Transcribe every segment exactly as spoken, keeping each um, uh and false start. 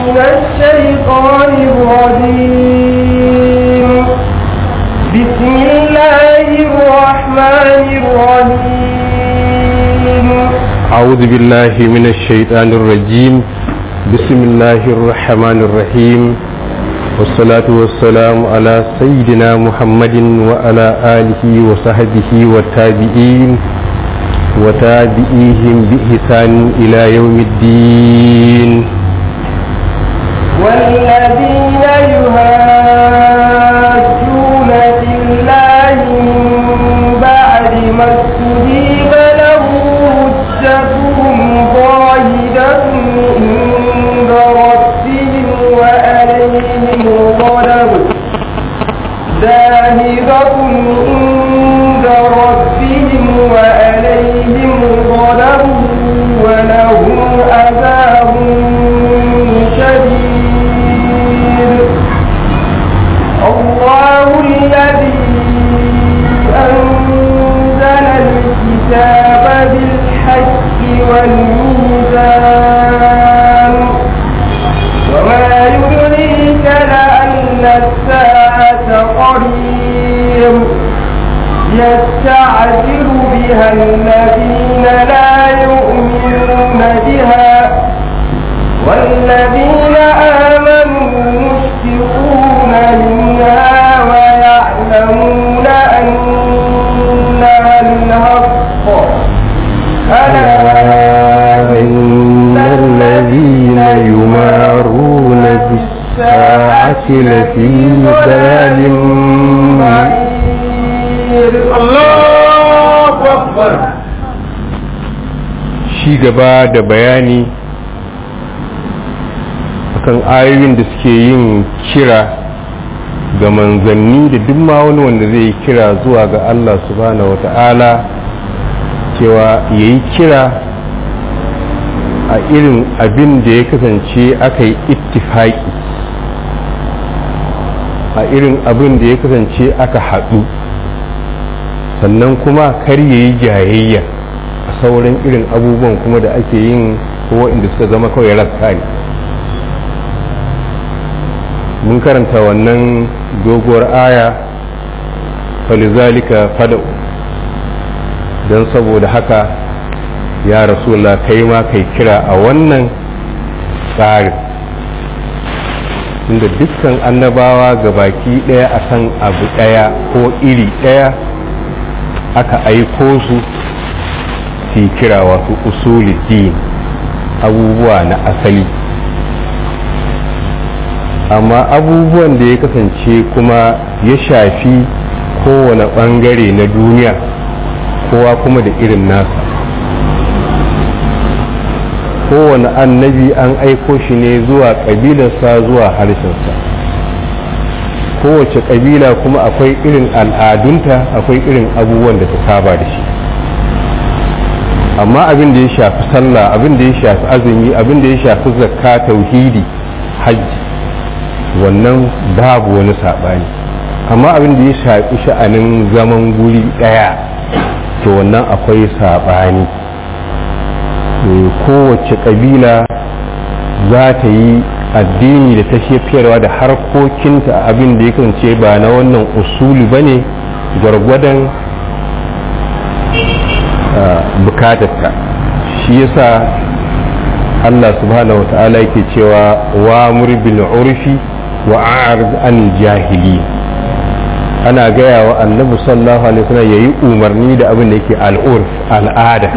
من الشيطان الرجيم بسم الله الرحمن الرحيم أعوذ بالله من الشيطان الرجيم بسم الله الرحمن الرحيم والصلاة والسلام على سيدنا محمد وعلى آله وصحبه والتابعين وتابعيهم بإحسان إلى يوم الدين. والذين يهاجون في الله من بعد ما استجيب له حجتهم ظاهرة عند ربهم وعليهم غضب ظاهرة عند ربهم وعليهم غضب ولهم عذاب شديد. الله الذي أنزل الكتاب بالحق والميزان وما يدريك لأن الساعة قريب يستعجل بها الذين لا يؤمنون بها والذين آمنوا مشفقون منها ويعلمون أنها الحق ألا إن الذين يمارون بالساعة لفي ضلال Allahu Akbar. Shi gaba da bayani akan ayoyin da suke yin kira ga manzanni da duk ma wani wanda zai kira zuwa ga Allah subhanahu wata'ala cewa yayi kira a irin abin da ya kasance aka yi ittifaki a irin abin da ya kasance aka haɗu sannan kuma kar yayi jayayya a sauran irin abubuwan kuma da ake yin ko inda suka zama kawai rassa ne. Mun karanta wannan doguwar aya falizalika fada'u don saboda haka ya rasulullah kai ma kai kira a wannan tsarin inda dukkan annabawa gabaki daya akan abu daya ko iri daya aka aiko su su kira wasu usuluddin abubuwa na asali amma abubuwan da ya kasance kuma ya shafi kowane bangare na duniya kowa kuma da irin nasa kowane annabi an aiko shi ne zuwa ƙabilarsa zuwa harshensa kowace ƙabila kuma akwai irin al'adunta akwai irin abubuwan da ta saba da shi amma abin da ya shafi sallah abin da ya shafi azumi abin da ya shafi zakka tauhidi hajji wannan babu wani saɓani amma abin da ya shafi sha'anin zaman guri ɗaya to wannan akwai saɓani kowace ƙabila za ta yi addini da ta shefiyarwa da harkokinta a abin da ya kasance ba na wannan usuli ba ne gwargwadon bukatarta shi yasa Allah subhanahu wa ta'ala yake cewa wa murbil urfi wa a'rid an jahili ana gaya wa annabi sallallahu alaihi wasallam yayi umarni da abin da yake al'urf al'ada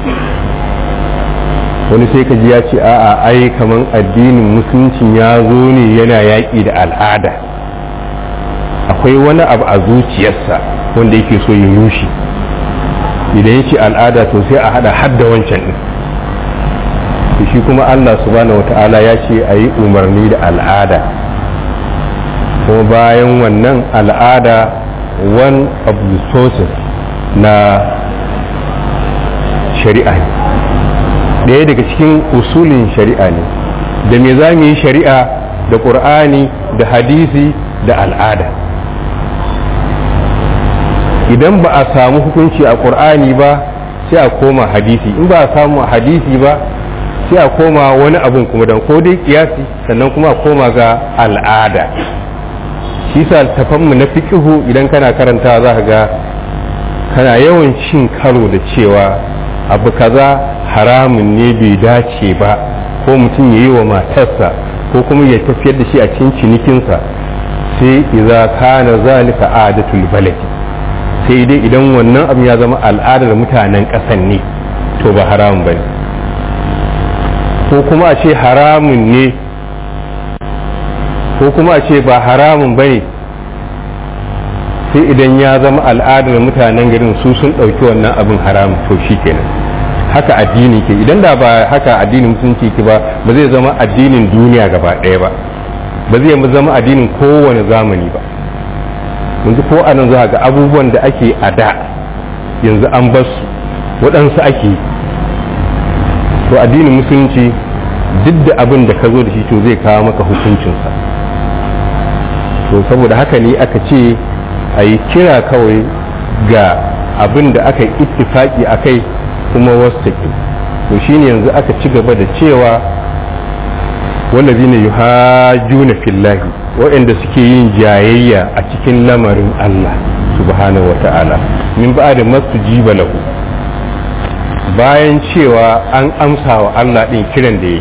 wani sai ka ji ya ce a'a ai kaman addinin musulunci ya zo ne yana yaƙi da al'ada akwai wani abu a zuciyarsa wanda yake so ya rushe idan ya ce al'ada to sai a hada hadda wancan din shi kuma Allah subhanahu wata'ala ya ce a yi umarni da al'ada kuma bayan wannan al'ada one of the sources na shari'a ne ɗaya daga cikin usulin shari'a ne da me za mu yi shari'a da ƙur'ani da hadisi da al'ada idan ba a samu hukunci a ƙur'ani ba sai a koma hadisi in ba a samu hadisi ba sai a koma wani abun kuma don ko dai kiyasi sannan kuma a koma ga al'ada. shi sa tafanmu na fikihu idan kana karanta za ka ga kana yawan cin karo da cewa abu kaza haramun ne bai dace ba, ko mutum ya yi wa matarsa ko kuma ya tafiyar da shi a cikin cinikinsa, sai idza kana zalika adatul baladi, sai dai idan wannan abu ya zama al'adar mutanen ƙasan ne to ba haramun bane. ko kuma a ce haramun ne ko kuma a ce ba haramun bane sai idan ya zama al'adar mutanen garin su sun ɗauki wannan abin haramun, to shi kenan. haka addini ke, idan da ba haka addinin musulunci ke ba ba zai zama addinin duniya gaba ɗaya ba, ba zai zama addinin kowane zamani ba. yanzu ko a nan za ga abubuwan da ake a da yanzu an bar su waɗansu ake yi. to addinin musulunci duk da abin da ka zo da shi to zai kawo maka hukuncinsa. to saboda haka ne aka ce a yi kira kawai ga abin da aka yi ittifaki a kai kuma wasu to shine yanzu aka ci gaba da cewa wallazina yuhajjuna fillahi, waɗanda suke yin jayayya a cikin lamarin Allah subhanahu wata'ala min ba'da mastujiba lahu, bayan cewa an amsa wa Allah ɗin kiran da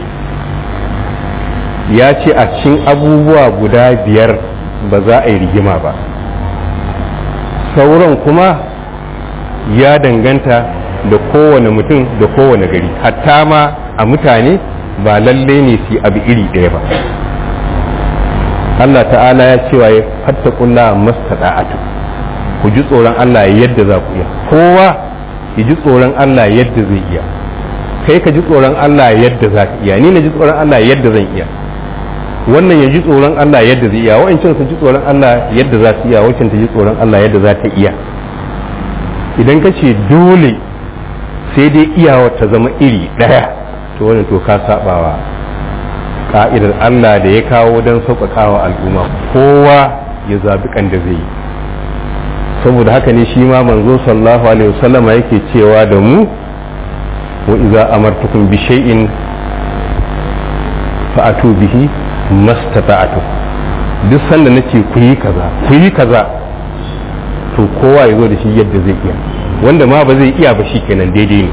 ya ce a cikin abubuwa guda biyar ba za a yi rigima ba, sauran kuma ya danganta da kowane mutum da kowane gari, hatta ma a mutane ba lalle ne su abu iri ɗaya ba. Allah ta'ala ya cewa ya fattakulla mastada'atu, ku ji tsoron Allah yadda za ku iya, kowa ya ji tsoron Allah yadda zai iya, kai ka ji tsoron Allah yadda za ka iya, ni na ji tsoron Allah yadda zan iya, wannan ya ji tsoron Allah yadda zai iya, wa'ancan su ji tsoron Allah yadda za su iya, wa'ancan ta ji tsoron Allah yadda za ta iya. idan ka ce dole sai dai iyawa ta zama iri ɗaya, to wannan to ka sabawa ka'idar Allah da ya kawo don sauƙaƙawa al'umma, kowa ya zabi kan da zai yi. saboda haka ne shi ma manzo sallallahu alaihi wasallama yake cewa da mu wa idza amartukum bi shay'in fa'atu bihi mastata'tu, duk sanda nace ku yi kaza ku yi kaza to kowa ya zo da shi yadda zai iya, wanda ma ba zai iya ba shi kenan daidai ne.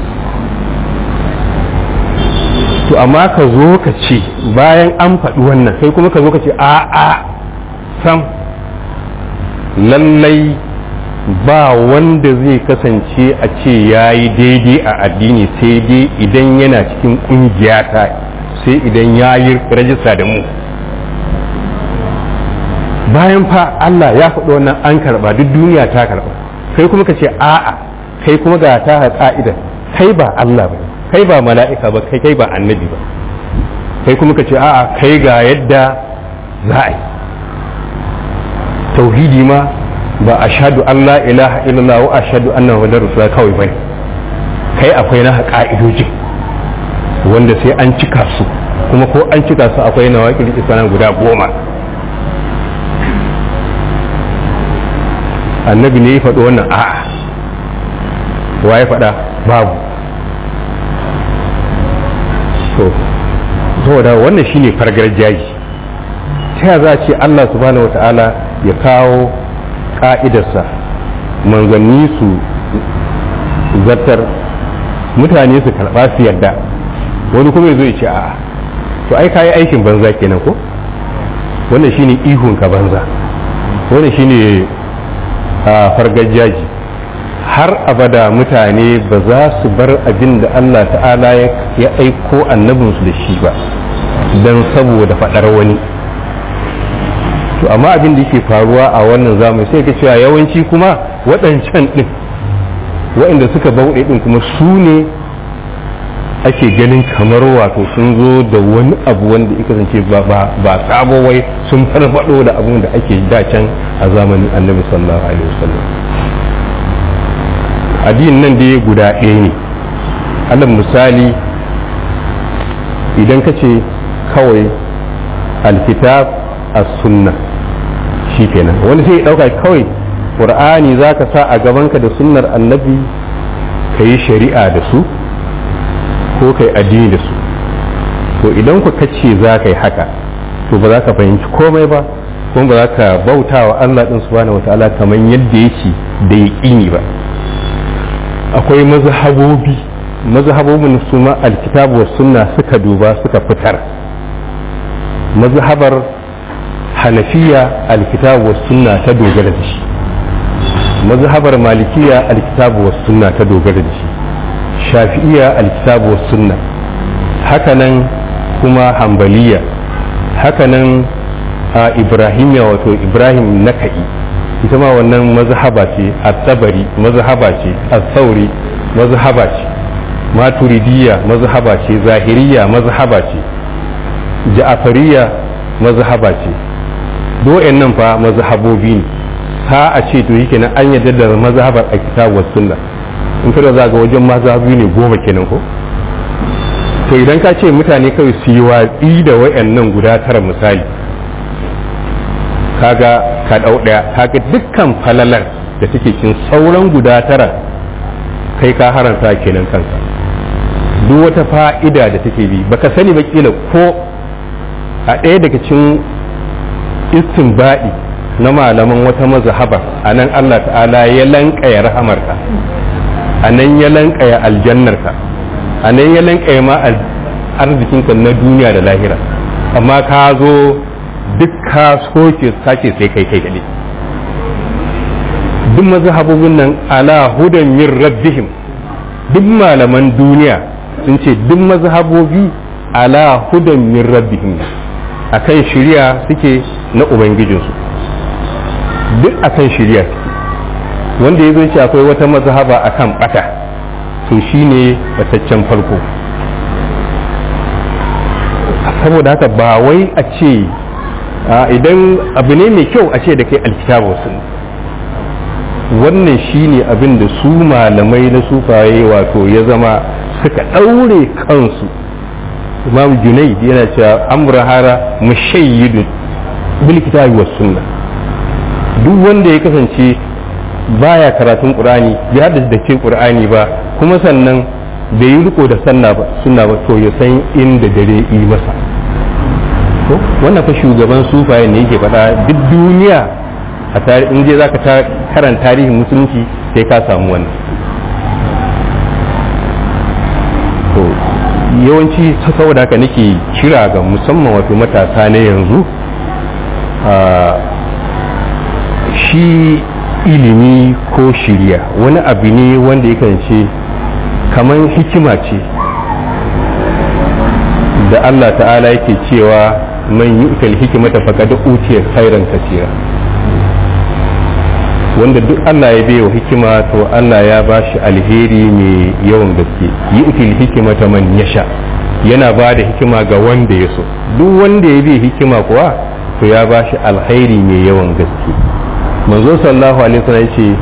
to amma ka zo ka ce bayan an faɗi wannan sai kuma ka zo ka ce a a sam lallai ba wanda zai kasance a ce ya yi daidai a addini sai dai idan yana cikin ƙungiyata, sai idan ya yi rajista da mu. bayan fa Allah ya faɗi wannan an karɓa, duk duniya ta karɓa, kai kuma ka ce a'a kai kuma ga ta ka'idar kai ba Allah ba, kai ba mala'ika ba, kai kai ba annabi ba, kai kuma ka ce a'a kai ga yadda za a yi. tauhidi ma ba ashhadu an la ilaha illallah wa ashhadu anna muhammadar rasulullah kawai bane, kai akwai na ka'idojin wanda sai an cika su, kuma ko an cika su akwai nawaqil islam guda goma. annabi ne ya faɗi wannan? a'a. wa ya faɗa? babu. to saboda wannan shine fargar jaji. ta za a ce Allah subhanahu wata'ala ya kawo ka'idarsa, manzanni su zartar, mutane su karɓa su yarda, wani kuma ya zo ya ce a'a, to ai kayi aikin banza kenan ko? wannan shine ihun ka banza, wannan shine a fargar jaji. har abada mutane ba za su bar abin da Allah ta'ala ya aiko annabinsu da shi ba don saboda faɗar wani. to amma abin da yake faruwa a wannan zamani sai ka cewa yawanci kuma waɗancan ɗin waɗanda suka bauɗe ɗin kuma su ne ake ganin kamar wato sun zo da wani abu wanda ya kasance ba ba sabo wai sun farfado da abun da ake da can a zamanin annabi sallallahu alaihi wasallam. addinin nan dai guda ɗaya ne. alal misali idan ka ce kawai alkitab as-sunna shi kenan, wani sai ya ɗauka kawai qur'ani zaka sa a gabanka da sunnar annabi ka yi shari'a da su ko kai addini da su. to idan ku kace za ka yi haka to ba za ka fahimci komai ba kuma ba za ka bauta wa Allah din subhanahu wataala kamar yadda yake da yaqini ba. akwai mazhabobi mazhabobin su ma alkitabu was sunna suka duba suka fitar. mazhabar hanafiya alkitabu was sunna ta dogara da shi, mazhabar malikiya alkitabu was sunna ta dogara da shi, shafi'iya alkitabu was sunna, hakanan kuma hambaliya, hakanan a ibrahimiya wato ibrahim naka'i ita ma wannan mazhaba ce, at-tabari mazhaba ce, as-sauri mazhaba ce, maturidiyya mazhaba ce, zahiriya mazhaba ce, ja'afariya mazhaba ce. do'en nan fa mazhabobi ne, ta a ce to yake nan an yadda da mazhabar a kitabu was sunna. in kada za ga wajen mazhabi ne goma kenan ko. to idan ka ce mutane kawai su yi watsi da wayannan guda tara misali, kaga ka dau daya kaga dukkan falalar da take cikin sauran guda tara kai ka haranta kenan kanka. duk wata fa'ida da take bi baka sani ba kila ko a ɗaya daga cikin istinbadi na malaman wata mazhaba anan Allah ta'ala ya lankaya rahamarka, anan ya lankaya aljannarka, anan ya lankaya ma arzikinka na duniya da lahira, amma ka zo duk ka soke sake sai kai kai dade. duk mazhabobin nan ala hudan min rabbihim, duk malaman duniya sun ce duk mazhabobi ala hudan min rabbihim akan shari'a suke na ubangijinsu, duk akan shari'a suke. wanda ya zo ce akwai wata mazhaba akan bata to shine bataccen farko. saboda haka ba wai a ce idan abu ne mai kyau a ce da kai alkitabu sun, wannan shine abin da su malamai na sufaye wato ya zama suka ɗaure kansu. imam junaid yana cewa amrahara mushayyidun bil kitabi was sunna. duk wanda ya kasance baya karatun qur'ani ya haddace da ce qur'ani ba kuma sannan bai yi riko da sunna ba sunna ba to ya san inda dare yi masa. to wannan fa shugaban sufaye ne yake faɗa duk duniya a tarihi in je zaka karanta tarihin musulunci sai ka samu wannan. to yawanci saboda haka nake kira ga musamman wato matasa na yanzu, shi ilimi ko shirya wani abu ne wanda ya kance kamar hikima ce da Allah ta'ala yake cewa man yu'tal hikmata faqad utiya khairan katira. wanda duk Allah ya bai wa hikima to Allah ya ba shi alheri mai yawan gaske. yu'til hikmata man yasha, yana ba da hikima ga wanda ya so. duk wanda ya bai hikima kuwa to ya ba shi alheri mai yawan gaske. manzo sallallahu alaihi wasallam yace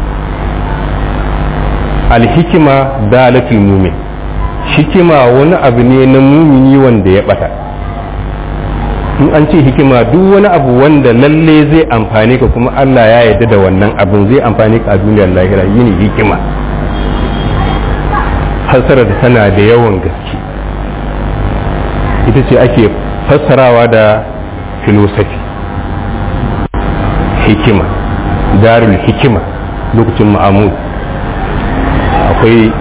alhikima dalatul mu'min, hikima wani abu ne na mumini wanda ya bata. in an ce hikima duk wani abu wanda lalle zai amfane ka kuma Allah ya yarda da wannan abin zai amfane ka a duniyar lahira yini hikima. fassara da tana da yawan gaske, ita ce ake fassarawa da filosofi. hikima, darul hikima lokacin ma'amud akwai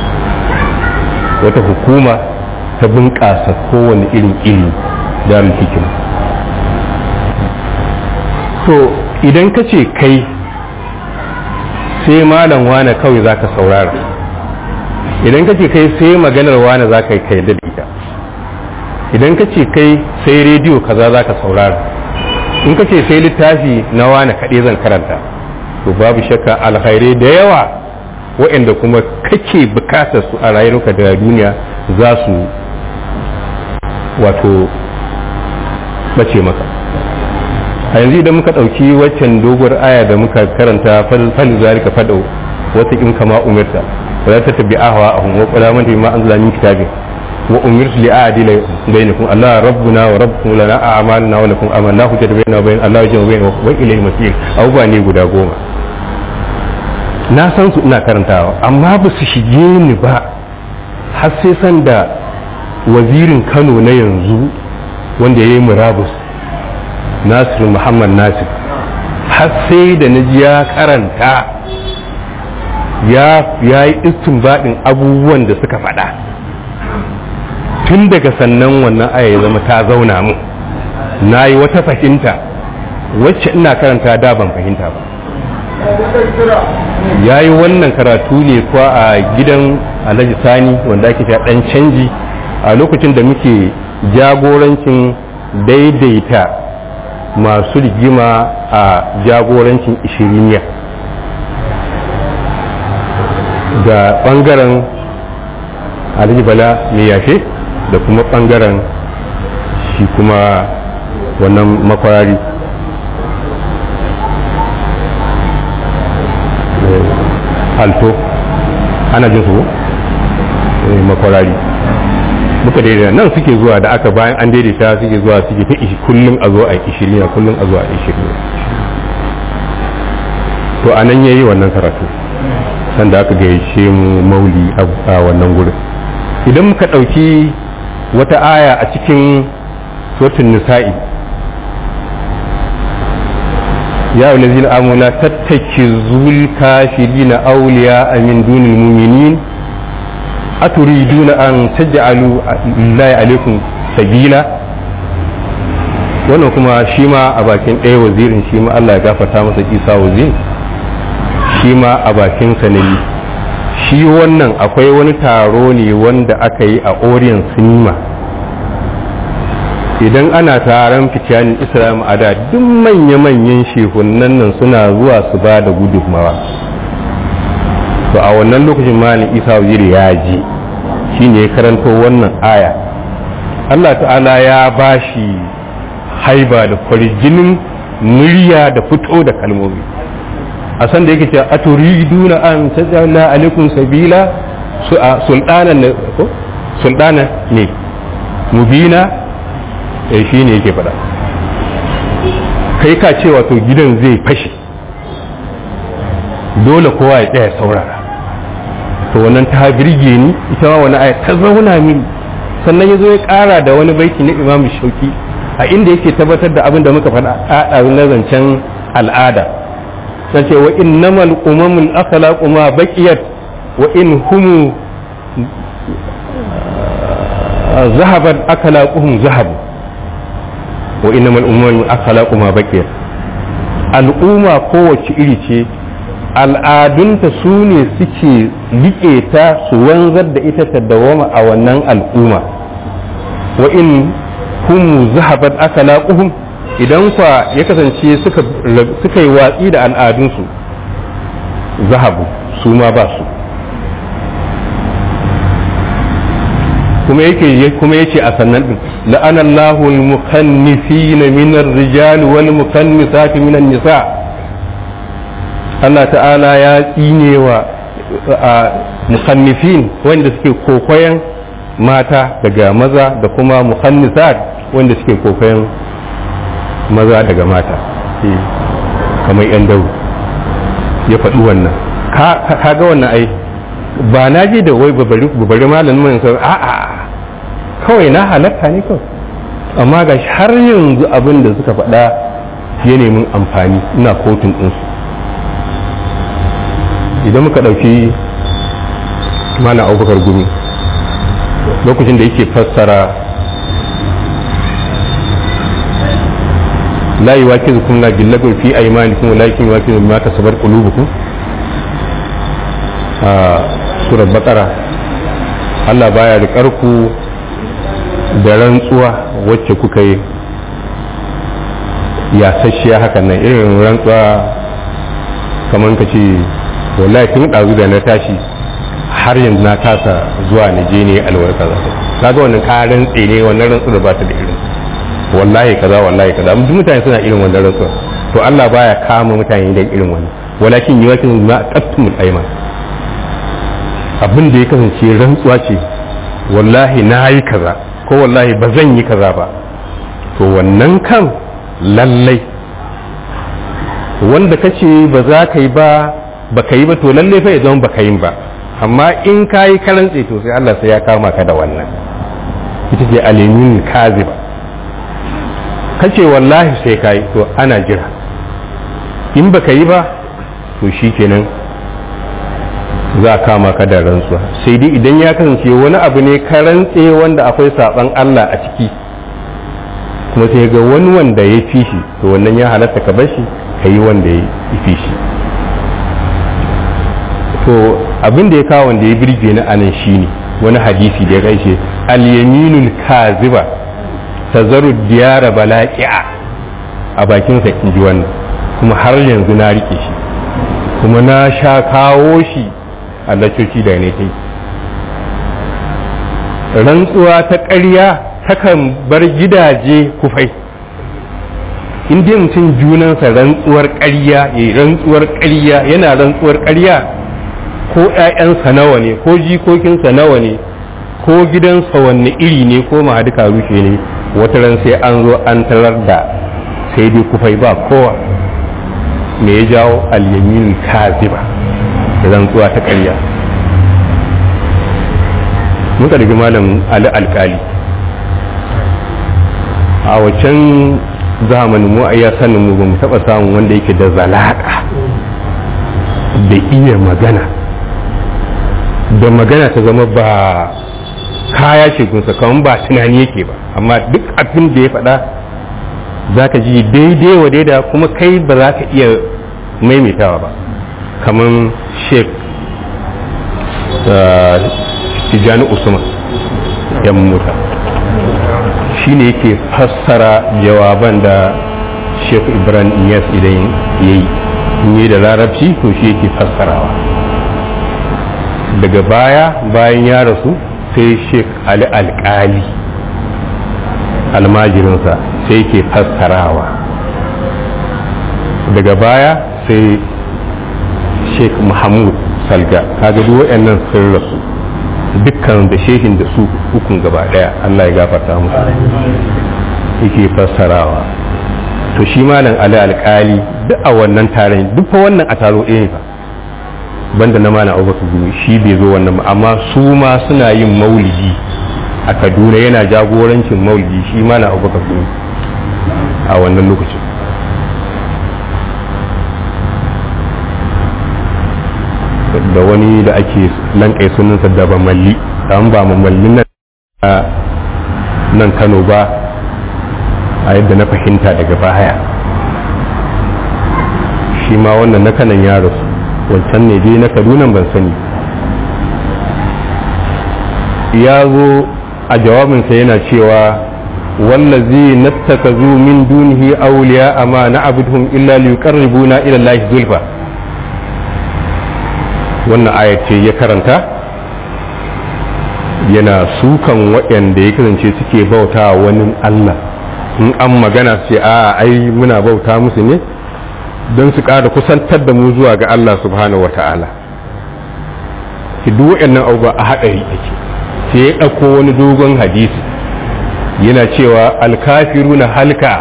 wata hukuma ta bunƙasa kowane irin ilimi, darul hikima. to idan ka ce kai sai malam wane kawai za ka saurara, idan ka ce kai sai maganar wane za ka yi kai da ita, idan ka ce kai sai rediyo kaza za ka saurara, in ka ce sai littafi na wane kaɗai zan karanta, to babu shakka alkhairai da yawa waɗanda kuma kake bukatar su a rayuwarka da duniya za su wato bace maka. a yanzu idan muka ɗauki waccan doguwar aya da muka karanta fal zalika fadau wata in kama umirta wala tattabi ahwa ahum wa qala man bima anzala min kitabin wa umirtu li a'dila bainakum Allah rabbuna wa rabbukum lana a'maluna wa lakum amalna hujjatu bainana wa bain Allah wa bainakum wa ilayhi masir. abubuwa ne guda goma na san su ina karantawa amma ba su shige ni ba har sai san da wazirin Kano na yanzu wanda ya yi murabus Nasir Muhammad Nasir har sai da na ji ya karanta ya yi istinbadin abubuwan da suka faɗa tun daga sannan wannan aya ya zama ta zauna mu na yi wata fahimta wacce ina karanta da ban fahimta ba. Ya yi wannan karatu ne kuwa a gidan Alhaji Sani wanda ake ta ɗan canji a lokacin da muke jagorancin daidaita masu rigima a jagorancin ishiriniya da ɓangaren Alhaji Bala mai yashe da kuma ɓangaren shi kuma wannan makwarari alto ana jin su makwarari muka daidaita nan suke zuwa da aka bayan an daidaita suke zuwa suke ta kullum a zo a ishirina kullum a zo a ishirina to a nan yayi wannan karatu sanda aka gaishe mu mauli a wannan gurin idan muka ɗauki wata aya a cikin suratul nisa'i ya ulazina amanu la tattakizul kafirina awliya min dunil mu'minin aturiduna an taj'alu lillahi alaikum sabila wannan kuma shi ma a bakin ɗaya wazirin shi ma Allah ya gafarta masa Isa wazir shi ma a bakin sanani shi wannan akwai wani taro ne wanda aka yi a Orient Cinema idan ana taron fitiyanin Islam a da duk manya-manyan shehunan nan suna zuwa su ba da gudunmawa to a wannan lokacin malin Isa waziri ya ji shine ya karanto wannan aya Allah ta'ala ya bashi haiba da kwarjinin murya da fito da kalmomi a san da yake cewa aturiduna an tajalla alaikum sabila sultana ne ko sultana ne mubina eh shine yake fada kai ka ce wato gidan zai fashe dole kowa ya tsaya saurara to wannan ta birge ni ita ma wani aya ta zauna mini sannan yazo ya kara da wani baiti na Imam Shauki a inda yake tabbatar da abin da muka faɗa a na zancen al'ada sace wa innamal umamul akhlaqu ma baqiyat wa in hum zahabat akhlaquhum zahabu wa innamal umamul akhlaqu ma baqiyat al'umma kowace iri ce al'adunta su ne suke riƙe ta su wanzar da ita ta dawama a wannan al'umma wa in hum zahabat akhlaquhum idan kwa ya kasance suka suka yi watsi da al'adunsu zahabu su ma ba su kuma yake kuma yace a sannan din la'ana Allahu al-mukannifina min ar-rijal wal mukannisati min an-nisa Allah ta'ala ya tsinewa mukannifin wanda suke kokoyan mata daga maza da kuma mukannisat wanda suke kokoyan maza daga mata kamar yan dawo ya faɗi wannan ka ga wannan ai ba na je da wai babari malamin mai sau a'a kawai na halatta ne kawai amma ga har yanzu abin da suka faɗa ya nemin amfani ina kotun ɗinsu idan muka ɗauki mana abubakar gumi lokacin da yake fassara la yi wake zukun na billagul fi a imanikum walakin wake zukun ma kasabar qulubukum a surar bakara Allah baya da karku da rantsuwa wacce kuka yi ya sashiya hakan nan irin rantsuwa kamar ka ce wallahi tun ɗazu da na tashi har yanzu na kasa zuwa na je ne alwar kaza kaga wannan ka rantse ne wannan rantsu da ba ta da irin wallahi kaza wallahi kaza duk mutane suna irin wannan rantsuwa to Allah baya kama mutane da irin wannan walakin yawakin ma qattumul ayman abin da ya kasance rantsuwa ce wallahi na yi kaza ko wallahi ba zan yi kaza ba to wannan kan lallai wanda kace ba za ka yi ba ba ka yi ba to lallai fa ya zama ba ka yi ba amma in ka yi karantse to sai Allah sai ya kama ka da wannan ita ce al-yaminul kaziba kace wallahi sai kai to ana jira in baka yi ba to shikenan za a kama ka da rantsuwa sai dai idan ya kasance wani abu ne ka rantse wanda akwai saban Allah a ciki kuma sai ga wani wanda ya fi shi to wannan ya halatta ka bar shi ka yi wanda ya fi shi. To abin da ya kawo wanda ya birge ni anan shine wani hadisi da ya gaishe al-yaminul kaziba tazaru diyara balaqi'a a bakin sa kin ji wannan kuma har yanzu na rike shi kuma na sha kawo shi a lacoci da ne kai. Rantsuwa ta ƙarya takan bar gidaje kufai in dai mutum junansa rantsuwar ƙarya ya rantsuwar ƙarya yana rantsuwar ƙarya ko ƴaƴansa nawa ne ko jikokinsa nawa ne ko gidansa wanne iri ne ko mahaduka rushe ne wata ran sai an zo an tarar da sai dai kufai ba kowa. Me ya jawo al-yaminul kaziba rantsuwa ta ƙarya. Muka daga malam Ali Alƙali a wacan zamanin mu ayya sanin mu ba mu taɓa samun wanda yake da zalaka da iya magana da magana ta zama ba kaya ce gunsa kamar ba tunani yake ba amma duk abin da ya faɗa za ka ji daidai wa daida kuma kai ba za ka iya maimaitawa ba kamar sheik Tijjani Usman yan mota shi ne yake fassara jawaban da sheik Ibrahim Iyas idan ya yi yi da larabci to shi yake fassarawa. Daga baya bayan ya rasu sai sheik Ali Alƙali almajirinsa sai yake fassarawa. Daga baya sai sheik Muhammad Salga kaga duk waɗannan sun rasu dukkan da shehin da su hukun gaba daya Allah ya gafarta musu yake fassarawa. To shi malam Ali Alƙali duk a wannan taron duk fa wannan a taro ɗaya ne fa banda na malam Abubakar Gumi shi bai zo wannan ba amma su ma suna yin maulidi a Kaduna yana jagorancin maulidi shi malam Abubakar Gumi a wannan lokacin. Da wani da ake lankai sunansa da ba malli an ba mallin nan nan Kano ba a yadda na fahimta daga baya shi ma wannan na kanan ya rasu wancan ne dai na Kaduna ban sani. Ya zo a jawabinsa yana cewa wallazi nattakazu min dunihi awliya amma na'buduhum illa liyuqarribuna ila Allahi zulfa. Wannan ayat ce ya karanta yana sukan waɗanda ya kasance suke bauta wani Allah in an magana ce a ai muna bauta musu ne don su ƙara kusantar da mu zuwa ga Allah subhanahu wa ta'ala. Duk waɗannan abubuwa a haɗari ake sai ya ɗauko wani dogon hadisi yana cewa alkafiruna halka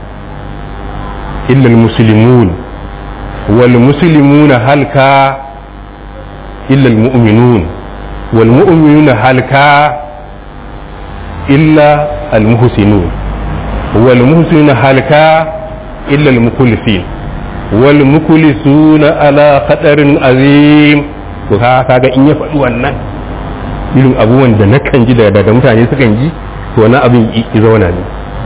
illa almuslimun wal muslimuna halka إلا المؤمنون والمؤمنون هلكا إلا المحسنون والمحسنون هلكا إلا المخلصين والمخلصون على خطر عظيم. وهذا إن يفعل wannan irin abubuwan da nakan ji da mutane sukan ji to wani abin izauna ne.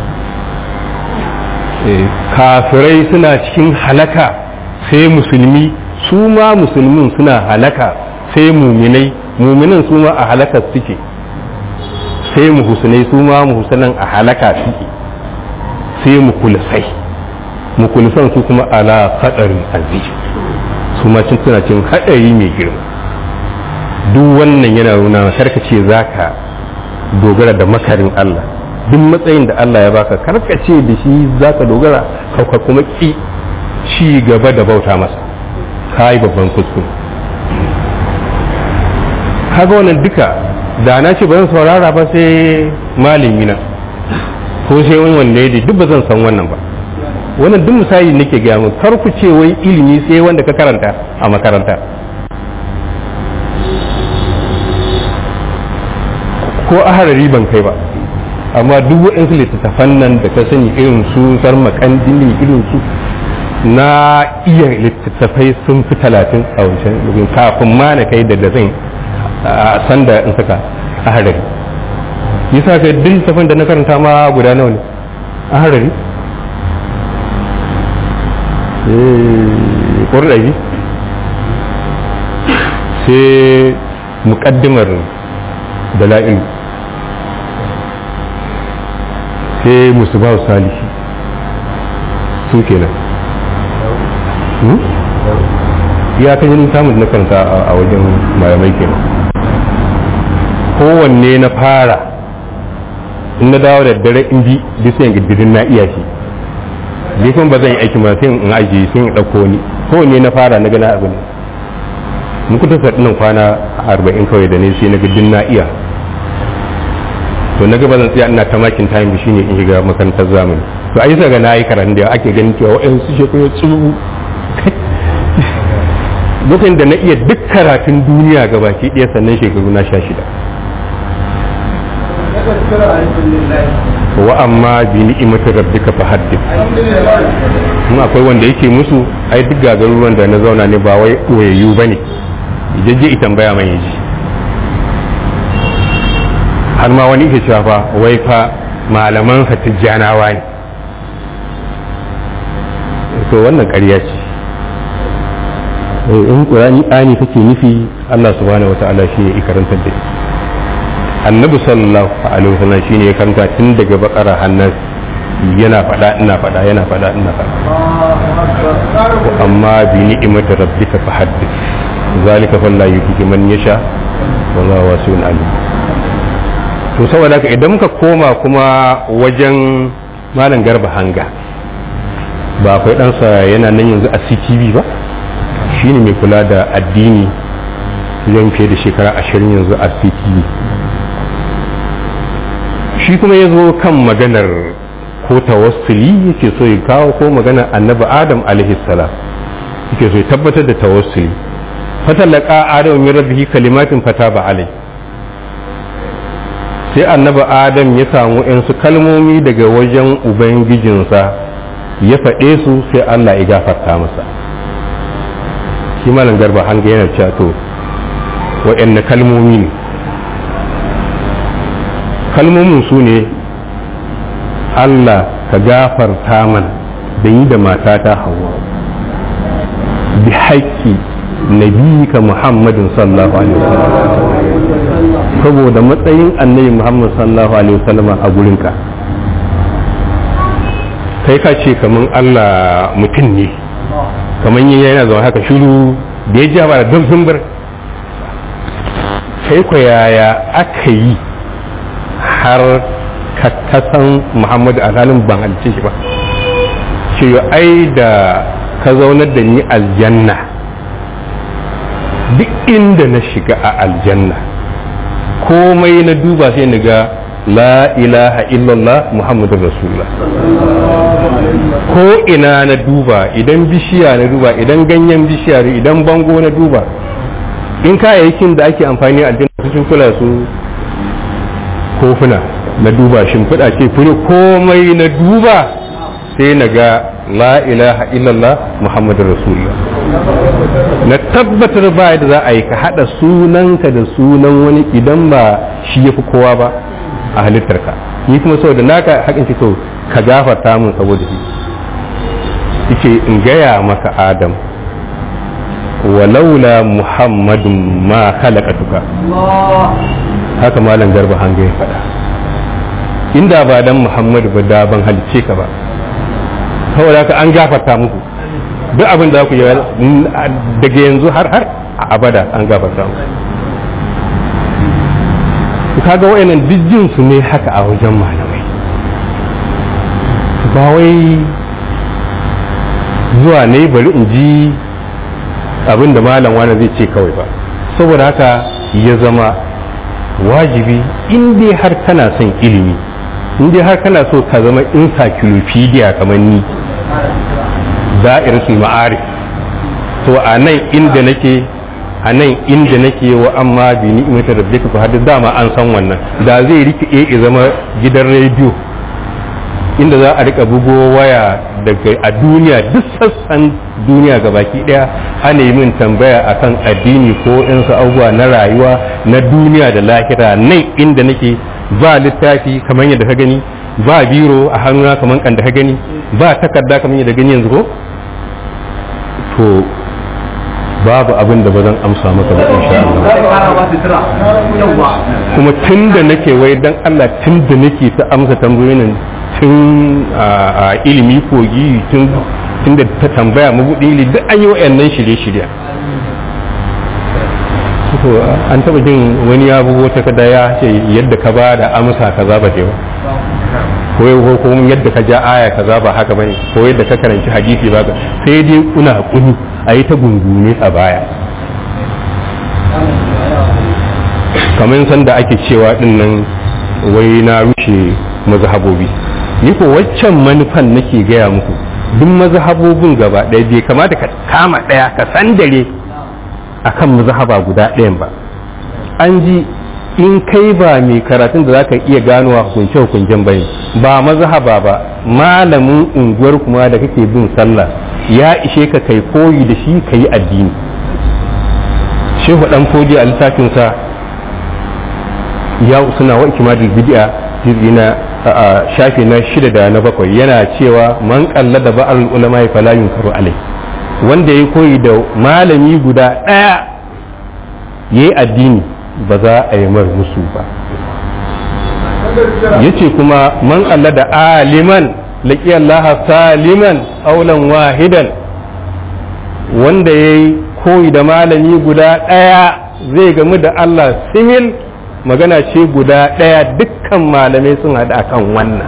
Kafirai suna cikin halaka sai musulmi su ma musulmin suna halaka sai muminai muminan su ma a halaka suke sai muhusnai su ma muhusnan a halaka suke sai mukulisai mukulisan su kuma ala hadarin aziz su ma cin suna cin hadari mai girma. Duk wannan yana nuna karkace zaka dogara da makarin Allah duk matsayin da Allah ya baka karkace da shi zaka dogara ka kuma ki ci gaba da bauta masa kai babban kuskure. Kaga wannan duka da na ce ba zan saurara ba sai malami na ko sai wani wanda ya duk ba zan san wannan ba. Wannan duk misali nake gaya mu kar ku ce wai ilimi sai wanda ka karanta a makaranta ko a harari ban kai ba amma duk waɗansu littattafan nan da ka sani irin su sarmakandini irin su na iya littattafai sun fi talatin a wancan lokacin kafin ma na kai da da zan san da in saka a harari yasa kai duk littattafan da na karanta ma guda nawa ne a harari eh ƙurɗabi sai muƙaddimar dala'ilu sai musubahu salihi su kenan ya kan yin samun na karanta a wajen malamai kenan kowanne na fara in na dawo da dare in bi disayen gidirin na iya shi zai ba zan yi aiki ma sai in ajiye sai in ɗauko ni kowanne na fara na gana abin muku ta nan kwana arba'in kawai da ne sai na gidin na iya to na gaba zan tsaya ina ta makin time da shine in shiga makarantar zamani to ai sai ga na yi karatu da ake ganin cewa waɗansu shekaru tsubu lokacin da na iya duk karatun duniya gabaki ɗaya sannan shekaru na sha shida wa amma bi ni'imati rabbika fa haddith kuma akwai wanda yake musu ai duk gagaruruwan da na zauna ne ba wai koyayyu bane je ita tambaya mai yaji har ma wani ke cewa fa wai fa malaman sa tijjanawa ne to wannan ƙarya ce in qur'ani ani kake nufi Allah subhanahu wataala shi ya karantar da annabi sallallahu alaihi wasallam shine ya karanta tun daga bakara hannas yana fada ina fada yana fada ina fada amma bi ni'imati rabbika fa haddith zalika falla yuti man yasha wallahu wasi'un alim to saboda haka idan muka koma kuma wajen malam garba hanga ba akwai ɗansa yana nan yanzu a C T V ba shine mai kula da addini zan fiye da shekara ashirin yanzu a C T V shi kuma ya zo kan maganar ko tawassuli yake so ya kawo ko maganar annabi adam alaihi salam yake so ya tabbatar da tawassuli fatallaka adam min rabbihi kalimatin fataba alai sai annabi adam ya samu yansu kalmomi daga wajen ubangijinsa ya faɗe su sai Allah ya gafarta masa shi malam garba hanga yana cewa to wa'anne kalmomi ne kalmomin su ne Allah ka gafarta mana da yi da matata hawa bi haƙƙi nabiyika muhammadin sallallahu alaihi wasallam saboda matsayin annabi muhammad sallallahu alaihi wasallam a gurinka kai ka ce kaman Allah mutum ne kaman yin yana zama haka shiru da ya ja ba da don bar kai ko yaya aka yi har ka kasan muhammadu alhalin ban halice shi ba ce ai da ka zaunar da ni aljanna duk inda na shiga a aljanna komai na duba sai na ga la ilaha illallah muhammadu rasulullah ko ina na duba idan bishiya na duba idan ganyen bishiya idan bango na duba in kayayyakin da ake amfani a aljanna su kula su kofuna na duba shimfiɗa ce fure komai na duba sai na ga la ilaha illallah muhammadu rasulullah na tabbatar ba da za a yi ka haɗa sunanka da sunan wani idan ba shi ya fi kowa ba a halittarka ni kuma saboda naka haƙin to ka gafarta mun saboda shi yace in gaya maka adam walaula muhammadun ma khalaqatuka haka malam garba hanga ya faɗa inda ba dan muhammadu ba da ban halice ka ba saboda haka an gafarta muku duk abin da ku yi daga yanzu har har a abada an gafarta muku kaga wayannan dijjin su ne haka a wajen malamai ba wai zuwa ne bari in ji abin da malam wani zai ce kawai ba saboda haka ya zama wajibi in dai har kana son ilimi in dai har kana so ka zama encyclopedia kamar ni da'iratul ma'arif to a nan inda nake a nan inda nake wa amma bi ni'imata rabbika fa hadda dama an san wannan da zai rike ya zama gidan rediyo inda za a rika bugo waya daga a duniya duk sassan duniya gabaki daya ana yi min tambaya akan addini ko in abubuwa na rayuwa na duniya da lahira nan inda nake ba littafi kamar yadda ka gani ba biro a hannuna kamar kan da ka gani ba takarda kamar yadda gani yanzu ko to babu abin da ba zan amsa maka ba insha Allah kuma tun da nake wai dan Allah tun da nake ta amsa tambayoyin tun a ilimi kogi tun tun da ta tambaya mabudi ili duk an yi wayannan shirye-shirye to an taba jin wani ya bugo ta kada ya ce yadda ka ba da amsa kaza ba ba ko ko kuma yadda ka ja aya kaza ba haka bane ko yadda ka karanci hadisi ba sai dai kuna kuni ayi ta gungune a baya kamar san da ake cewa din nan wai na rushe mazhabobi ni ko waccan manufan nake gaya muku duk mazhabobin gaba ɗaya bai kamata ka kama ɗaya ka sandare akan mazhaba guda ɗayan ba an ji in kai ba mai karatun da zaka iya ganowa hukunce hukuncen bane ba mazhaba ba malamin unguwar kuma da kake bin sallah ya ishe ka kai koyi da shi kai addini shehu dan fodi a littafin sa ya suna wa ikimadul bid'a juz'i na shafi na shida da na bakwai yana cewa man qallada ba'al ulama fala yunkaru alai wanda ya koyi da malami guda daya yayi addini ba za a yi mar musu ba yace kuma man Allah da aliman laqi Allah saliman aulan wahidan wanda yayi koyi da malami guda daya zai gamu da Allah simil magana ce guda daya dukkan malamai sun hada akan wannan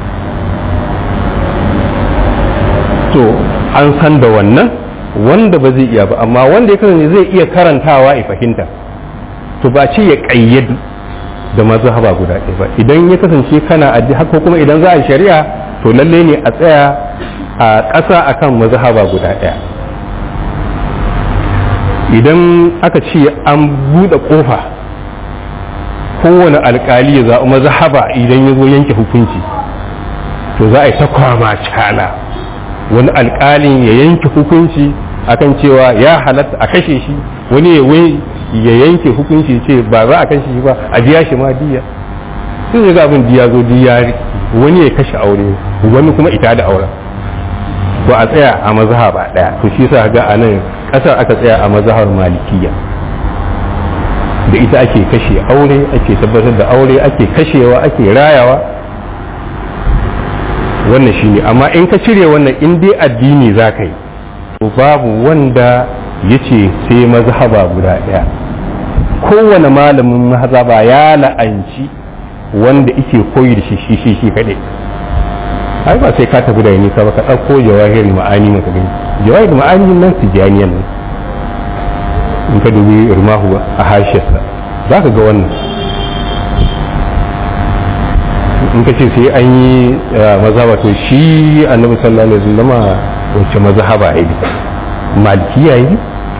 to an san da wannan wanda ba zai iya ba amma wanda ya kasance zai iya karantawa ya fahimta to ba ce ya kayyadu da mazhaba guda ɗaya ba idan ya kasance kana addi haka kuma idan za a shari'a to lalle ne a tsaya a ƙasa akan mazhaba guda ɗaya idan aka ce an buɗe ƙofa kowane alƙali ya zaɓi mazhaba idan ya zo yanke hukunci to za a yi ta kwama cala wani alƙalin ya yanke hukunci akan cewa ya halatta a kashe shi wani ya wai ya yanke hukunci ce ba za a kashe shi ba a biya shi ma diya sun yi abin diya zo diya wani ya kashe aure wani kuma ita da auren ba a tsaya a mazhaba daya to shi sa ga a nan kasar aka tsaya a mazhabar malikiya da ita ake kashe aure ake tabbatar da aure ake kashewa ake rayawa wannan shine amma in ka cire wannan in dai addini za ka yi to babu wanda ya ce sai mazhaba guda ɗaya kowane malamin mazhaba ya la'anci wanda ike koyi da shi shi shi shi kaɗai ai ba sai ka tafi da nisa ba ka ɗauko jawahir ma'ani maka gani jawahir ma'ani nan tijaniyan nan in ka dubi irmahu a hashiyarsa za ka ga wannan in ka ce sai an yi mazhaba to shi annabi sallallahu alaihi wasallam wacce mazhaba ya yi malikiya yi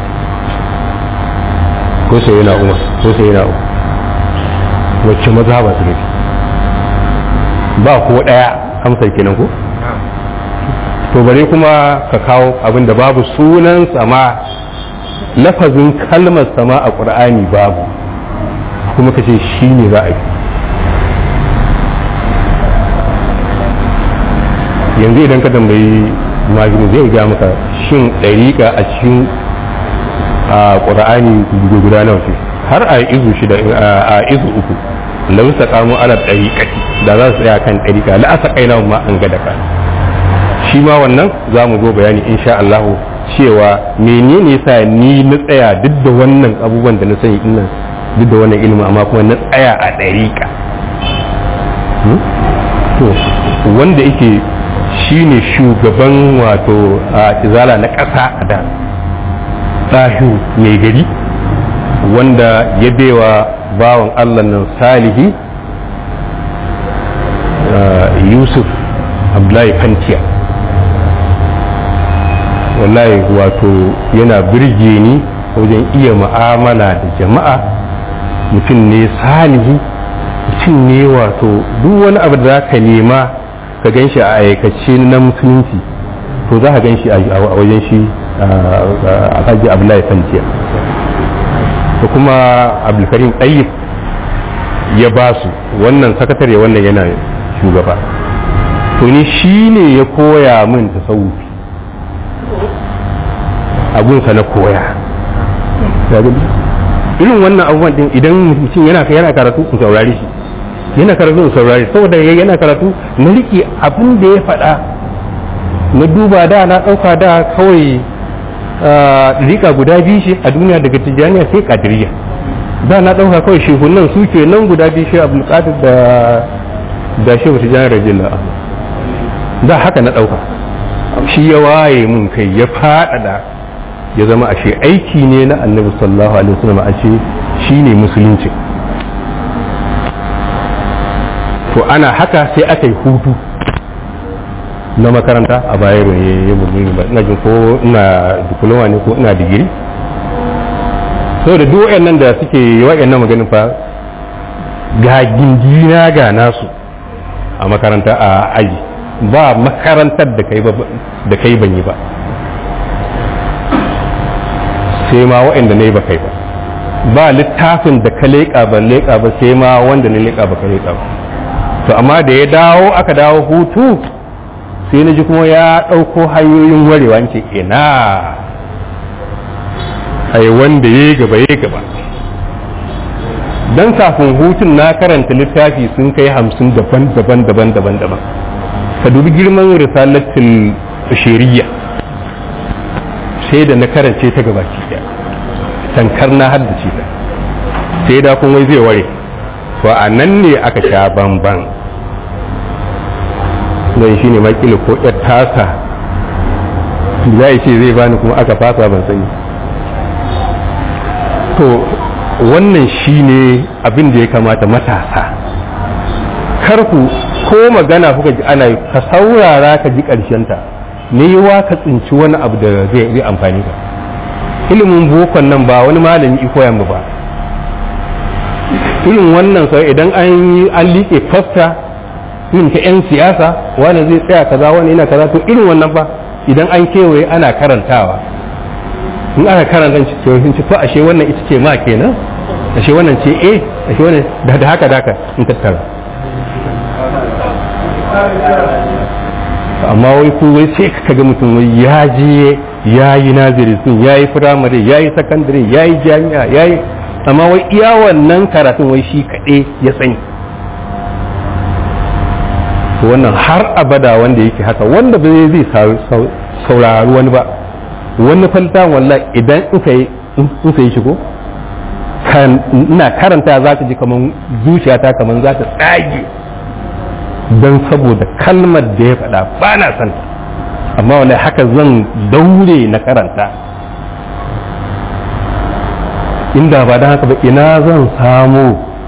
ko sai yana umar ko sai yana umar wacce mazhaba su ne ba ko daya amsar kenan ko to bare kuma ka kawo abin da babu sunan sama lafazin kalmar sama a qur'ani babu kuma ka ce shi ne za a yi yanzu idan ka tambayi majinu zai ga maka shin ɗariƙa a cikin a ƙura'ani guda nawa ce har a izu shida a izu uku lausa kamo ala ɗariƙati da za su tsaya kan ɗariƙa la'asa kaina ma an ga daka shi ma wannan za mu zo bayani insha Allah cewa menene yasa ni na tsaya duk da wannan abubuwan da na sani dinnan duk da wannan ilimin amma kuma na tsaya a ɗariƙa to wanda yake shine shugaban wato a izala na ƙasa a da ɗahiru mai gari wanda ya bewa bawan Allah nan salihi yusuf abdullahi fantiya wallahi wato yana birge ni wajen iya mu'amala da jama'a, mutum ne salihi, mutum ne wato duk wani abu da za ka nema ka gan shi a aikace na musulunci to za ka gan shi a wajen shi alhaji abdullahi fantiya da kuma abdulkarim ɗayyib ya ba su wannan sakatare wannan yana shugaba to ni shi ne ya koya min tasawufi abunsa na koya irin wannan abubuwan din idan mutum yana yana karatu in saurari shi yana karatu in saurari saboda yana karatu na rike abin da ya faɗa na duba da na ɗauka da kawai rika guda biyu shi a duniya daga tijjaniya sai kadiriya da na ɗauka kawai shehunan su ke nan guda biyu shi abdulkadir da da shehu tijjani rajilla da haka na ɗauka shi ya waye mun kai ya faɗaɗa ya zama ashe aiki ne na annabi sallallahu alaihi wasallam ashe shine musulunci to ana haka sai aka yi hutu na makaranta a bayar ya burni ba ina jin ko ina diploma ne ko ina digiri so da duk wayannan da suke wayannan maganin fa ga gingina ga nasu a makaranta a aji ba makarantar da kai ba da kai ban yi ba sai ma waɗanda ne ba kai ba ba littafin da ka leƙa ba leƙa ba sai ma wanda ne leƙa ba ka leƙa ba to amma da ya dawo aka dawo hutu sai na ji kuma ya ɗauko hanyoyin warewa ce ina ai wanda ya gaba ya gaba dan kafin hutun na karanta littafi sun kai hamsin daban daban daban daban daban ka dubi girman risalatul shari'a sai da na karance ta gabaki daya tankar na haddace ta sai da kun wai zai ware to a nan ne aka sha bamban don shi ne makila ko yar tasa za ce zai bani kuma aka fasa ban sani to wannan shi ne abin da ya kamata matasa karku ko magana kuka ji ana ka saurara ka ji ta ne yiwa ka tsinci wani abu da zai amfani ka ilimin bokon nan ba wani malami iko yamma ba irin wannan sai idan an yi an liƙe fasta irin ta yan siyasa wani zai tsaya kaza wani yana kaza to irin wannan ba idan an kewaye ana karantawa in aka karanta cikin ci to ashe wannan ita ce ma kenan ashe wannan ce eh ashe wannan da haka da haka in tattara amma wai ku wai sai ka ga mutum wai ya je ya yi naziri sun ya yi firamare ya yi sakandare ya yi jami'a ya yi amma wai iya wannan karatun wai shi kaɗai ya sani wannan har abada wanda yake haka wanda ba zai saurari wani ba wani falta wallah idan in ka yi shigo ina karanta za ka ji kamar zuciyata kamar za ta tsage don saboda kalmar da ya faɗa ba na santa amma wani haka zan daure na karanta inda ba da haka ba ina zan samu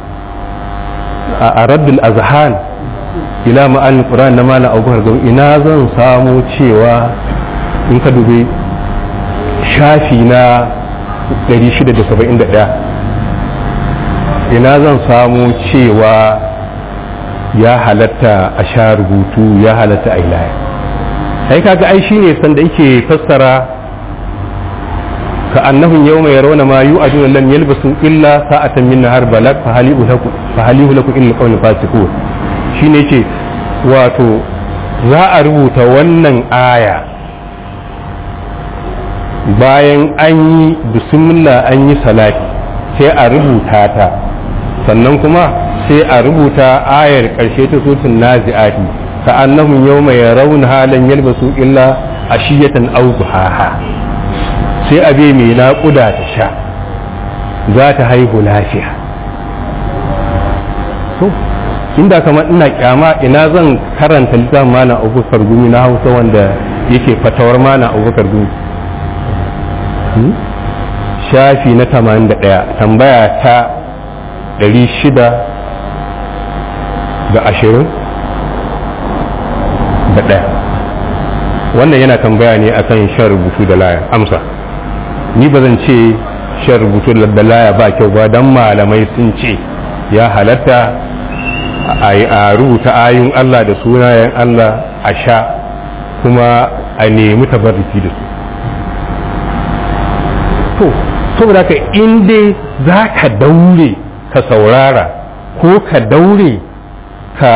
a raddul azhan ila ma'an qur'an na malam abubakar gaba ina zan samu cewa in ka dubi shafi na ɗari shida da saba'in da ɗaya ina zan samu cewa ya halatta a sha rubutu ya halatta a ilaya ai kaga ai shine sanda yake fassara ka annahum yawma yarawna ma yu'aduna lam yalbasu illa sa'atan min nahar balak fa halihu lakum fa halihu lakum illa qawlun fasiqun shine yace wato za a rubuta wannan aya bayan an yi bismillah an yi salati sai a rubuta ta sannan kuma sai a rubuta ayar ƙarshe ta sutun nazi'ati ka annahum yawma yarawna halan yalbasu illa ashiyatan aw duhaha sai abe mai naƙuda ta sha za ta haihu lafiya to inda kamar ina kyama ina zan karanta littafin mana abubakar gumi na hausa wanda yake fatawar mana abubakar gumi shafi na tamanin da ɗaya tambaya ta ɗari shida da ashirin da ɗaya wannan yana tambaya ne akan shan rubutu da laya amsa ni ba zan ce shan rubutu da laya ba kyau ba dan malamai sun ce ya halatta a rubuta ayoyin Allah da sunayen Allah a sha kuma a nemi tabarruki da su to saboda ka in dai za ka daure ka saurara ko ka daure ka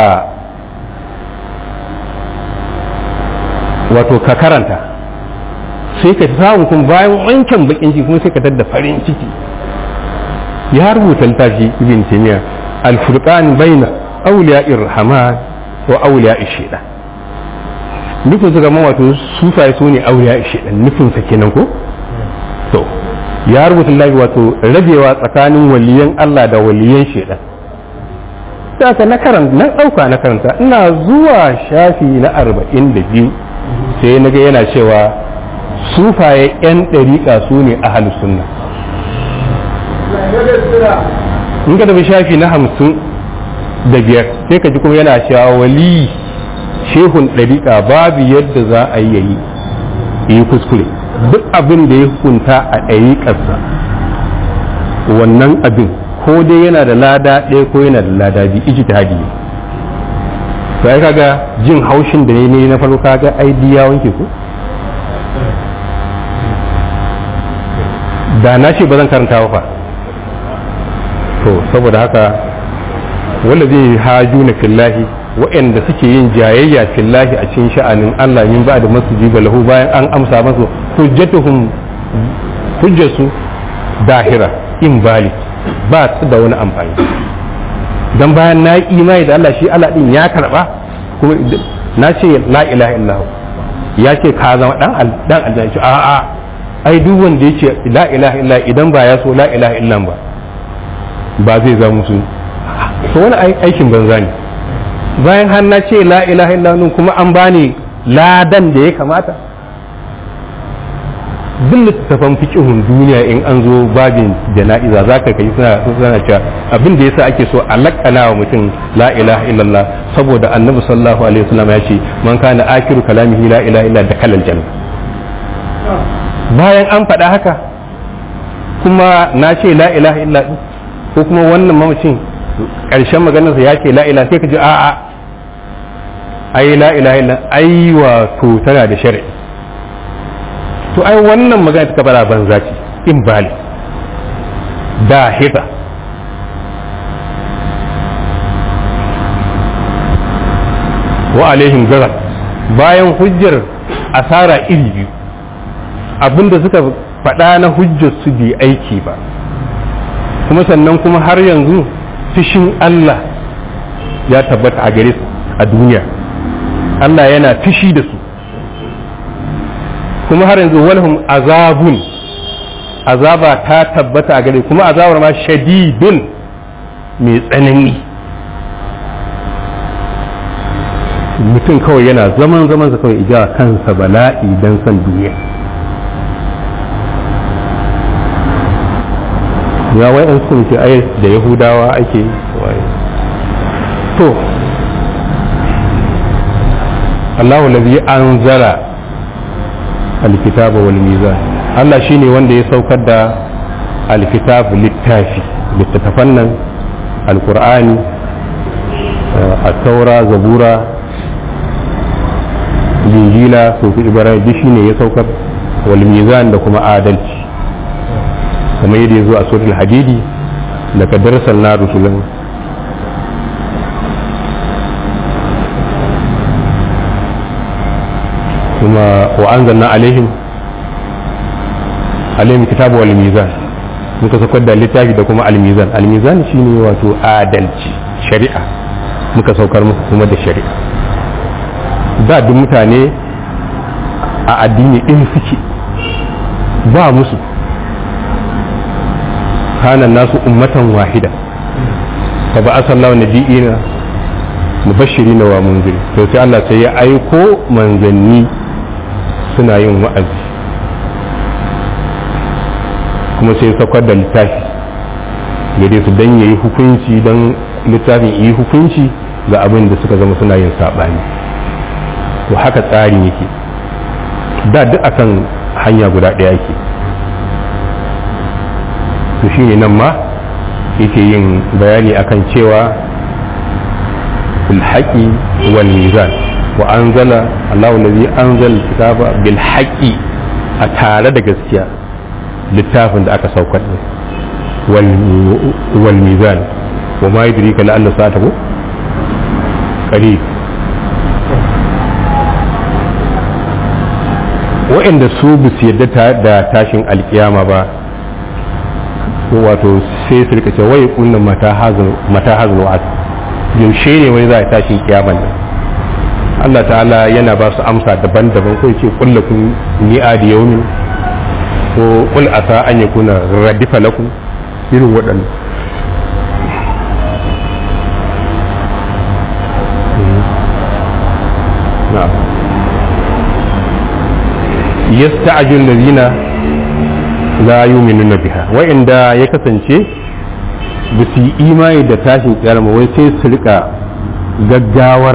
wato ka karanta sai ka samu kuma bayan wancan bakin ciki kuma sai ka dadda farin ciki ya rubuta littafi ibn taymiya al-furqan baina awliya'ir rahman wa awliya'ish shaytan nufin su gama wato sufaye su ne awliya'ish shaytan nufin sa kenan ko to ya rubuta littafi wato rabewa tsakanin waliyan Allah da waliyan shaytan sai na karanta na dauka na karanta ina zuwa shafi na arba'in da biyu sai naga yana cewa sufaye yan ɗariƙa su ne ahalus sunna in ka tafi shafi na hamsin da biyar sai ka ji kuma yana cewa wali shehun ɗariƙa babu yadda za a yi yayi yi kuskure duk abin da ya hukunta a ɗariƙarsa wannan abin ko dai yana da lada ɗaya ko yana da lada biyu ijtihadi ne sai kaga jin haushin da ne na farko kaga ai ya wanke ku da na ce ba zan karanta fa to saboda haka wanda zai haju na fillahi waɗanda suke yin jayayya fillahi a cikin sha'anin Allah min ba da masu jiba lahu bayan an amsa masu hujjatuhum hujjatu dahira in bali ba su da wani amfani dan bayan na yi imani da Allah shi Allah din ya karba kuma na ce la ilaha illallah ya ce ka zama dan dan aljanna a a ai duk wanda yake la ilaha illa idan ba ya so la ilaha illa ba ba zai zama musu to wani aikin banza ne bayan har na ce la ilaha illa kuma an bani ladan da ya kamata duk littattafan fiqhun duniya in an zo babin jana'iza zaka kai suna suna cewa abin da yasa ake so a lakana wa mutum la ilaha illallah saboda annabi sallallahu alaihi wasallam ya ce man kana akiru kalamihi la ilaha illa da kalal janna bayan an faɗa haka kuma na ce la ilaha illa ko kuma wannan mamacin ƙarshen maganarsa ya ce la ilaha sai ka ji a'a ai la ilaha illa ai wato tana da shari'i to ai wannan magana ta kabara banza ce in bali da hita wa alaihim garar bayan hujjar asara iri biyu abinda suka faɗa na hujjar su bai aiki ba kuma sannan kuma har yanzu fishin Allah ya tabbata a gare su a duniya Allah yana fishi da su kuma har yanzu walhum azabun azaba ta tabbata a gare kuma azabar ma shadidun mai tsanani mutum kawai yana zaman zaman sa kawai ija kansa bala'i dan san duniya ya wai an sun ce ai da yahudawa ake wai to Allahu allazi anzala alkitaba wal mizan Allah shine wanda ya saukar da alkitab littafi littafan nan alqur'ani at-taura zabura injila sufi ibrahim duk shine ya saukar wal mizan da kuma adalci kamar yadda ya zo a suratul hadidi laqad arsalna rusulan kuma wa anzalna alaihim alaihim kitabu wal mizan muka saukar da littafi da kuma al mizan al mizan shine wato adalci shari'a muka saukar muku kuma da shari'a da duk mutane a addini din suke ba musu kana nasu ummatan wahida fa ba asallahu nabiyina mubashirina wa munziri to sai Allah sai ya aiko manzanni suna yin wa'azi kuma sai saukar da littafi gare su dan yayi hukunci dan littafin yi hukunci ga abin da suka zama suna yin sabani to haka tsarin yake da duk akan hanya guda ɗaya yake to shine nan ma yake yin bayani akan cewa bil haqqi wal mizan wa anzala Allahu allazi anzala kitaba bil haqqi a tare da gaskiya littafin da aka saukar wal wal mizan wa ma yudrika la anna sa'atahu qarib wa'anda su bu su yadda da tashin alkiyama ba wato sai su rika ce wai kunnan mata hazin mata hazin wa'ad yaushe ne wai za a tashin kiyama ne Allah ta'ala yana ba su amsa daban-daban ko yace kullakum mi'adi yawmin ko qul asa an yakuna radifa lakum irin waɗannan na'am yasta'jilu allazina la yu'minuna biha wa inda ya kasance ba su yi imani da tashin kiyama wai sai su rika gaggawar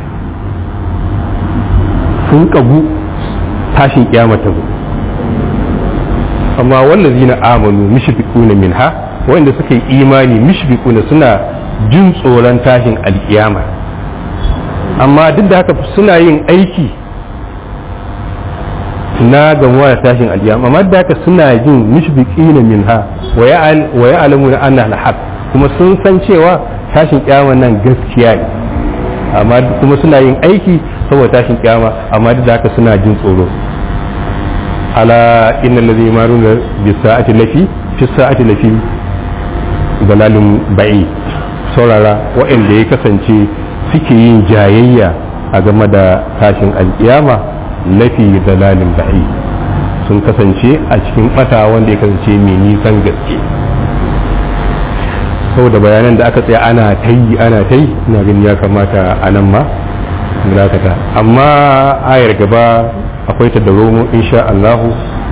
sun kagu tashin kiyama ta zo amma wallazina amanu mushfiquna minha wa inda suka yi imani mushfiquna suna jin tsoron tashin alkiyama amma duk da haka suna yin aiki na gamuwa da tashin alkiyama amma da haka suna jin mushfiqina minha wa ya'lamuna anna al-haq kuma sun san cewa tashin kiyama nan gaskiya ne amma kuma suna yin aiki saboda tashin kiyama amma da haka suna jin tsoro ala innal ladhi maruna bis sa'ati lafi fi sa'ati lafi dalalun ba'i saurara waɗanda ya kasance suke yin jayayya a game da tashin alkiyama lafi dalalin ba'i sun kasance a cikin bata wanda ya kasance mai nisan gaske saboda bayanan da aka tsaya ana ta yi ana ta yi ina gani ya kamata a nan ma dakata amma ayar gaba akwai ta da romo insha Allahu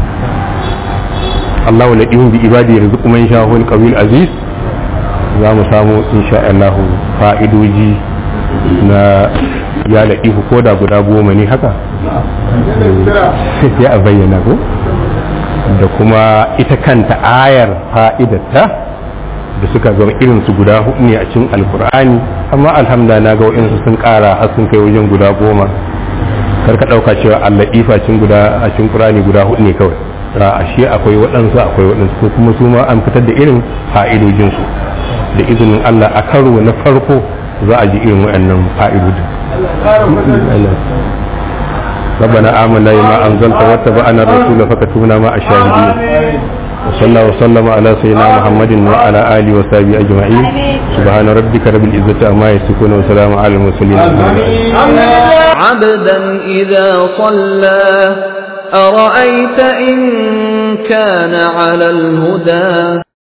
Allahu ladihun bi ibadi yarzuqu man sha'u al-qawiyul aziz za mu samu insha Allahu fa'idoji na ya ladihu ko da guda goma ne haka sai a bayyana ko da kuma ita kanta ayar fa'idarta da suka zama irin su guda hudu ne a cikin alkur'ani amma alhamdulillah na ga wa'insu sun kara har sun kai wajen guda goma kar ka dauka cewa Allah ifacin guda a cikin qur'ani guda hudu ne kawai a ashe akwai waɗansu akwai waɗansu ko kuma su ma an fitar da irin fa'idojin su da izinin Allah a karo na farko za a ji irin waɗannan fa'idojin ربنا آمنا بما أنزلت واتبعنا الرسول فكتبنا مع الشاهدين وصلى الله وسلم على سيدنا محمد وعلى آله وصحبه أجمعين سبحان ربك رب العزة عما يصفون وسلام على المرسلين عبدا إذا صلى أرأيت إن كان على الهدى